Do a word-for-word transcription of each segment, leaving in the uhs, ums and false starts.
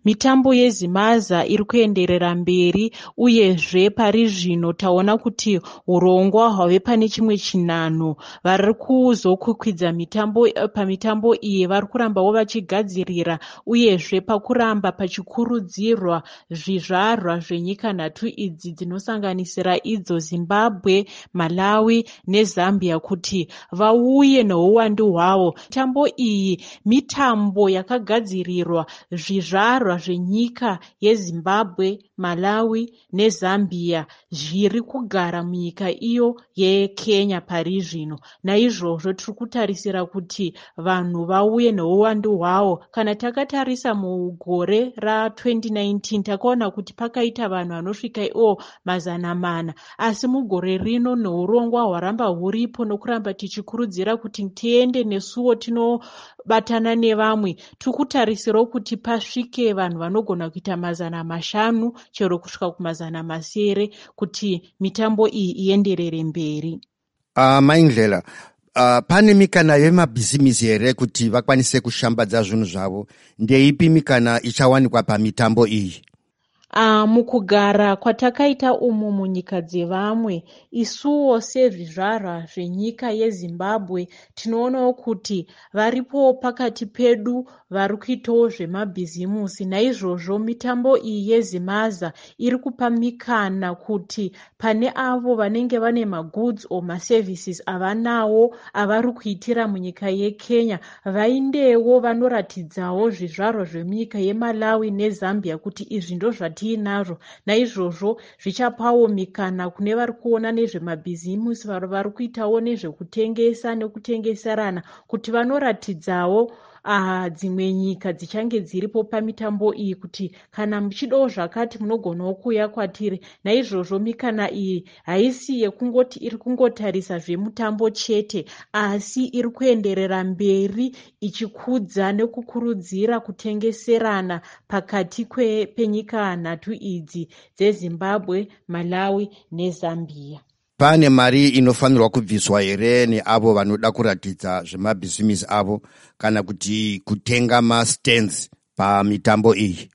mitambo yezimaza iri kuenderera mberi, uyezve pari zvino taona kuti urongwa hwave pane chimwe chinhanho. Vari kuzokukwidza mitambo pamitambo iyi vari kurambawo vachigadzirira, uyezve pakuramba pachikurudzirwa zvizvarwa zvenyika nhatu idzi dzinosanganisira idzo Zimbabwe, Malawi neZambia kuti vauye neuwandu hwavo. Mitambo iyi mitambo yakagadzirirwa zvizvarwa zvenyika yeZimbabwe, Malawi neZambia zviri kugara munyika iyo yeKenya pari zvino. Naizvozvo tiri kutarisira kuti vanhu vauye neuwandu hwavo. Kana takatarisa mugore ratwenty nineteen takaona kuti pakaita vanhu vanosvika ivo mazana mana, asi mugore rino neurongwa hwaramba huripo nokuramba tichikurudzira kuti tiende nesuwo tinobatana nevamwe, tiri kutarisirawo kuti pasvike vanhu vanogona kuita mazana mashanu chero kusvika kumazana masere kuti mitambo iyi ienderere mberi. Uh, Maindlela, uh, pane mikana yemabhizimisi here kuti vakwanise kushambadza zvinhu zvavo? Ndeipi mikana ichawanikwa pamitambo iyi? Uh, mukugara kwatakaita umu munyika dzevamwe, isuwo sezvizvarwa zvenyika yeZimbabwe tinoonawo kuti varipo pakati pedu vari kuitawo zvemabhizimusi. Naizvozvo mitambo iyi yezimaza iri kupa mikana kuti pane avo vanenge vane magoods or maservices avanawo avari kuitira munyika yeKenya vaindewo vanoratidzawo zvizvarwa zvemunyika yeMalawi neZambia kuti izvi ndo zvatiinazvo. Naizvozvo zvichapawo mikana kune vari kuona nezvemabhizimusi, vari vari kuitawo nezvekutengesa nekutengeserana kuti vanoratidzawo Uh, dzimwe nyika dzichange dziripo pamitambo iyi kuti kana muchidawo zvakati munogonawo kuuya kwatiri. Naizvozvo mikana iyi haisi yekungoti iri kungotarisa zvemutambo chete, asi iri kuenderera mberi ichikudza nekukurudzira kutengeserana pakati penyika nhatu idzi dzeZimbabwe, Malawi neZambia. Pane mari inofanirwa kubviswa here neavo vanoda kuratidza zvemabhizimisi avo kana kuti kutenga mastands pamitambo iyi?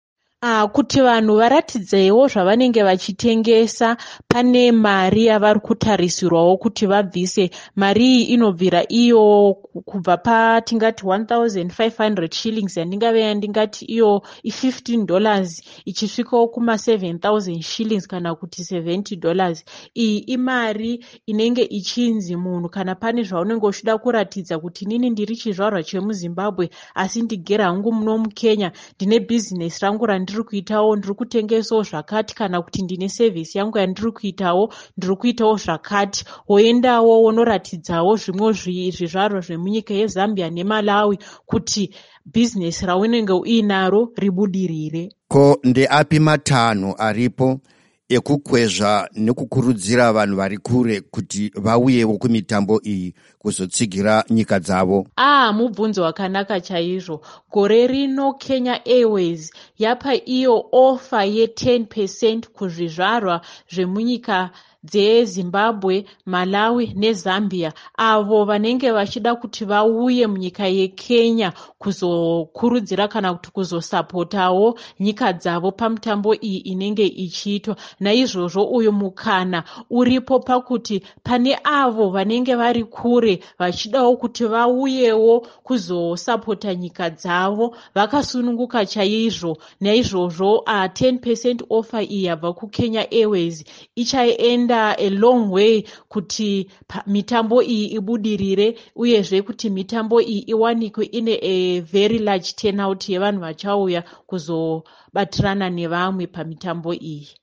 Uh, kuti vanhu varatidzewo zvavanenge vachitengesa, pane mari yavari kutarisirwawo kuti vabvise. Mari iyi inobvira iyo kubva patingati one thousand five hundred shillings yandingave yandingati iyo fifteen dollars ichisvikawo kuma seven thousand shillings kana kuti seventy dollars. Iyi imari inenge ichinzi munhu kana pane zvaunenge uchida kuratidza kuti nini ndiri chizvarwa chemuZimbabwe asi ndigere hangu muno muKenya, ndine business rangu randiri kuitawo, ndiri kutengesawo zvakati, kana kuti ndine service yangu yandiri kuitawo, ndiri kuitawo zvakati, woendawo wonoratidzawo zvimwe zvizvarwa zvemunyika yeZambia neMalawi kuti business raunenge uinaro ribudirire. Ko ndeapi matanho aripo ekukwezva nekukurudzira vanhu vari kure kuti vauyewo kumitambo iyi kuzotsigira nyika dzavo? Ah, mubvunzo wakanaka chaizvo. Gore rino Kenya Airways yapa iyo ofa ye ten percent kuzvizvarwa zvemunyika dzeZimbabwe, Malawi neZambia, avo vanenge vachida kuti vauye munyika yeKenya kuzokurudzira kana kuti kuzosapotawo nyika dzavo pamitambo iyi inenge ichiitwa. Naizvozvo uyu mukana uripo pakuti pane avo vanenge vari kure vachidawo kuti vauyewo kuzosapota nyika dzavo vakasununguka chaizvo. Naizvozvo uh, ten percent offer iyi yabva kuKenya Airways ichaenda a long way kuti mitambo iyi ibudirire, uyezve kuti mitambo iyi iwanikwe ine a very large turnout yevanhu vachauya kuzobatirana nevamwe pamitambo iyi.